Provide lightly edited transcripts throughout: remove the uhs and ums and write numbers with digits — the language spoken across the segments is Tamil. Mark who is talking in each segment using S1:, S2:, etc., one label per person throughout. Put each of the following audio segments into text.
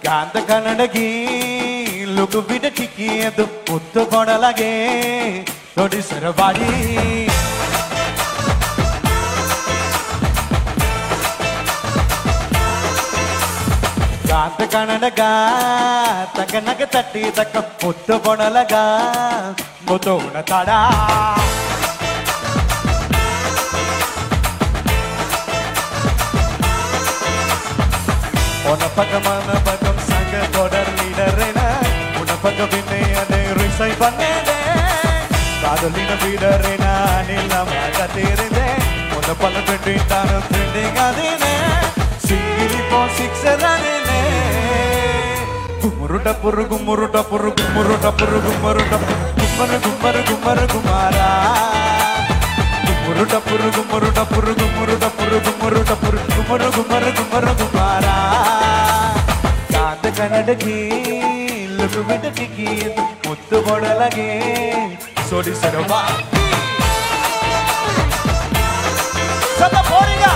S1: ಕಾಂತ ಕನ್ನಡಗಿ ಲುಕು ಬಿಡ ಟಿಕ್ಕಿಯದು ಮುತ್ತು ಕೊಡಲಗೆ ನೋಡಿ ಸರಬಾಡಿ ಕಾಂತ ಕನ್ನಡಗ ತಕನಗ ತಟ್ಟಿ ತಕ್ಕ ಮುತ್ತು ಕೊಡಲಗ ಮುತ್ತೋಣ ತಡ Mana bagam sangga kodar leaderena Una paga binne ade risai bannede Kadalina leaderena anilla maga terinde Una pala trending tanu trending adine Singili po sixer adine Gumuruda puru gumuruda puru gumuruda puru gumuruda Gumara gumara gumara gumara Gumuruda puru gumuruda puru gumuruda puru gumuruda puru gumara gumara gumara gumara ಕಾಂತ ಕನ್ನಡಗಿ ಲುಕು ಬಿಡ ಟಿಕ್ಕಿ ಮುತ್ತು ಕೊಡಲಗೆ ಸೋಡಿಸರು ಬಾ ಸದ ಬೋರಿಗ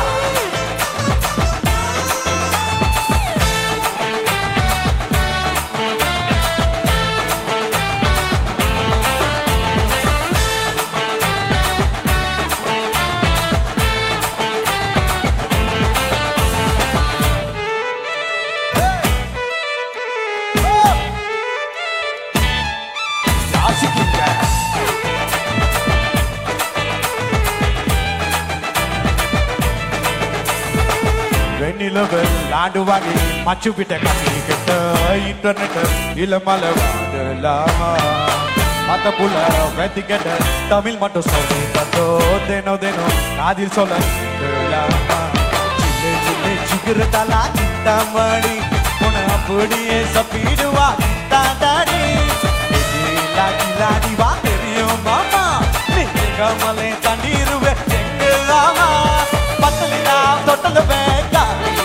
S1: லாண்டுவாடி மச்சு பிட்ட கட்டி கட்ட இன்டர்நெட் இல்ல மலவாடலாமா மத்த புள்ள வெத்தி கட்ட தமிழ் மட்டும் சொல்லி தந்தோ தேனோ தேனோ காதில் சொல்லலாமா சில்லே சில்லே சிகிர தலா சித்தாமணி உன அப்படியே சப்பீடுவா தாடாடி லாடி லாடி வா தெரியும் மாமா நீங்க கமலே தண்ணீருவே எங்கலாமா பத்தலினா தொட்டல பேக்கா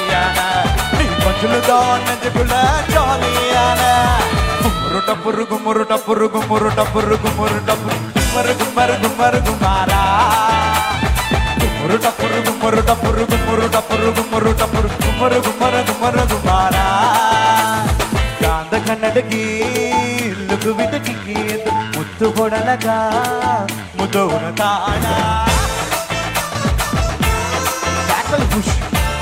S1: நெஞ்சுக்குள்ள ஜாலியான குமுருட்ட புருகு முருட்ட புருகு முருட்ட புருகு முருட்ட மருகு மருகு மருகு மாறா குமுருட்ட புருகு முருட்ட புருகு முருட்ட புருகு முருட்ட புருகு மருகு மருகு மருகு மாறா காந்த கண்ணடகி லுகு விட்டு கிக்கி முத்து போடலகா முத்தோன தானா தாக்கல் புஷ்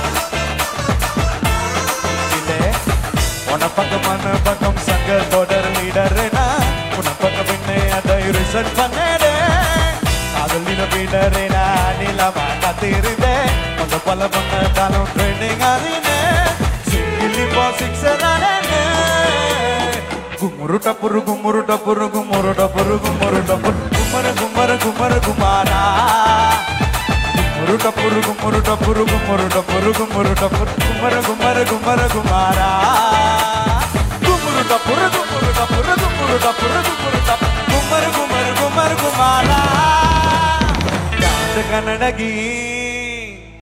S1: Una paga mana bagam sangga kodar leaderena Una paga binne adai research bannede Kadalina leaderena anilla maga terinde Ona pala banna dalam trending adine Singili po sixer adine Gumuruta puru gumuruta puru gumuruta puru gumuruta puru Gumara gumara gumara gumara Gumuruta puru gumuruta puru gumuruta puru gumuruta puru Gumara gumara gumara gumara Gumuruta puru gumuruta puru gumuruta puru gumuruta Gumara gumara gumara gumara Kaanta kannadagi